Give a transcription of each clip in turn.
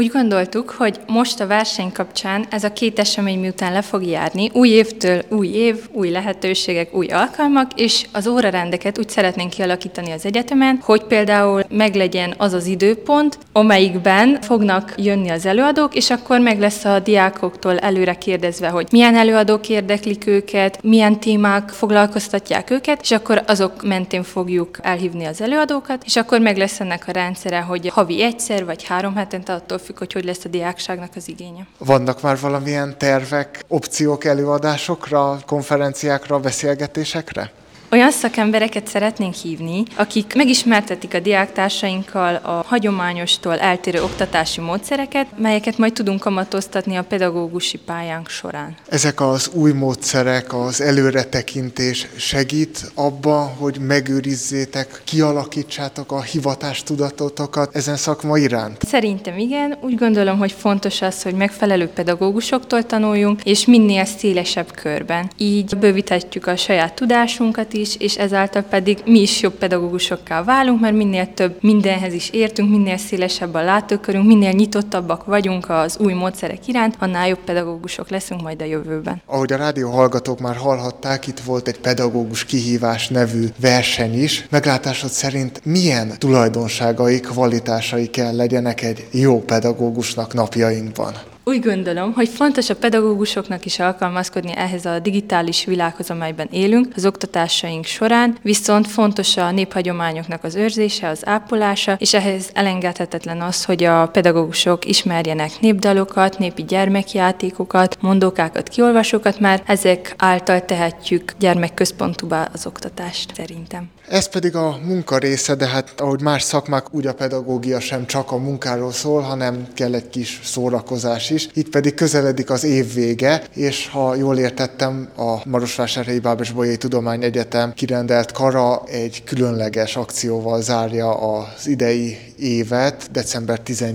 Úgy gondoltuk, hogy most a verseny kapcsán ez a két esemény miután le fog járni, új évtől új év, új lehetőségek, új alkalmak, és az órarendeket úgy szeretnénk kialakítani az egyetemen, hogy például meglegyen az az időpont, amelyikben fognak jönni az előadók, és akkor meg lesz a diákoktól előre kérdezve, hogy milyen előadók érdeklik őket, milyen témák foglalkoztatják őket, és akkor azok mentén fogjuk elhívni az előadókat, és akkor meg lesz ennek a rendszere, hogy havi egyszer vagy 3 hetente, attól függ, hogy lesz a diákságnak az igénye. Vannak már valamilyen tervek, opciók előadásokra, konferenciákra, beszélgetésekre? Olyan szakembereket szeretnénk hívni, akik megismertetik a diáktársainkkal a hagyományostól eltérő oktatási módszereket, melyeket majd tudunk kamatoztatni a pedagógusi pályánk során. Ezek az új módszerek, az előretekintés segít abban, hogy megőrizzétek, kialakítsátok a hivatástudatotokat ezen szakma iránt? Szerintem igen. Úgy gondolom, hogy fontos az, hogy megfelelő pedagógusoktól tanuljunk, és minél szélesebb körben. Így bővíthetjük a saját tudásunkat is, és ezáltal pedig mi is jobb pedagógusokká válunk, mert minél több mindenhez is értünk, minél szélesebb a látókörünk, minél nyitottabbak vagyunk az új módszerek iránt, annál jobb pedagógusok leszünk majd a jövőben. Ahogy a rádió hallgatók már hallhatták, itt volt egy pedagógus kihívás nevű verseny is. Meglátásod szerint milyen tulajdonságai, kvalitásai kell legyenek egy jó pedagógusnak napjainkban? Úgy gondolom, hogy fontos a pedagógusoknak is alkalmazkodni ehhez a digitális világhoz, amelyben élünk az oktatásaink során, viszont fontos a néphagyományoknak az őrzése, az ápolása, és ehhez elengedhetetlen az, hogy a pedagógusok ismerjenek népdalokat, népi gyermekjátékokat, mondókákat, kiolvasókat, mert ezek által tehetjük gyermekközpontúvá az oktatást szerintem. Ez pedig a munka része, de hát ahogy más szakmák, úgy a pedagógia sem csak a munkáról szól, hanem kell egy kis szórakozás is. Itt pedig közeledik az év vége, és ha jól értettem, a Marosvásárhelyi Bábes-Bolyai Tudományegyetem kirendelt kara egy különleges akcióval zárja az idei évet december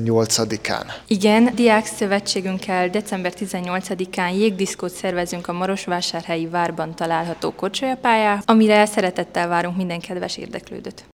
18-án. Igen, Diákszövetségünkkel december 18-án jégdiszkót szervezünk a Marosvásárhelyi várban található korcsolyapályán, amire szeretettel várunk minden kedves érdeklődőt.